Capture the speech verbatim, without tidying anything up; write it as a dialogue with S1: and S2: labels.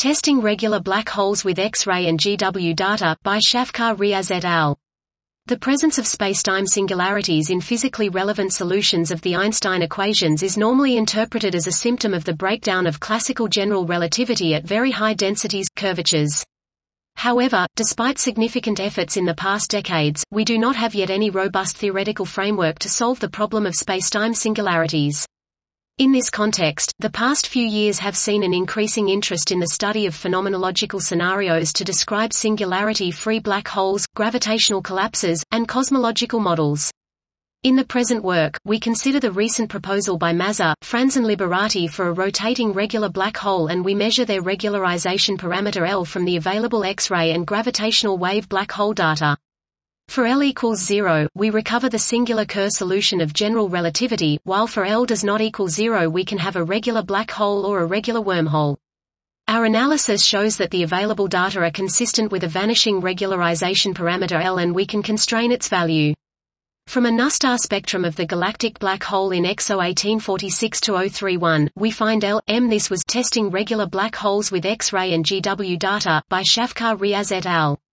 S1: Testing regular black holes with X-ray and G W data, by Shavkar Riaz et al. The presence of spacetime singularities in physically relevant solutions of the Einstein equations is normally interpreted as a symptom of the breakdown of classical general relativity at very high densities, curvatures. However, despite significant efforts in the past decades, we do not have yet any robust theoretical framework to solve the problem of spacetime singularities. In this context, the past few years have seen an increasing interest in the study of phenomenological scenarios to describe singularity-free black holes, gravitational collapses, and cosmological models. In the present work, we consider the recent proposal by Mazur, Franz and Liberati for a rotating regular black hole, and we measure their regularization parameter L from the available X-ray and gravitational wave black hole data. For L equals zero, we recover the singular Kerr solution of general relativity, while for L does not equal zero we can have a regular black hole or a regular wormhole. Our analysis shows that the available data are consistent with a vanishing regularization parameter L, and we can constrain its value. From a Nustar spectrum of the galactic black hole in X O eighteen forty-six to oh thirty-one, we find L, M. This was Testing Regular Black Holes with X-ray and G W data, by Shavkar Riaz et al.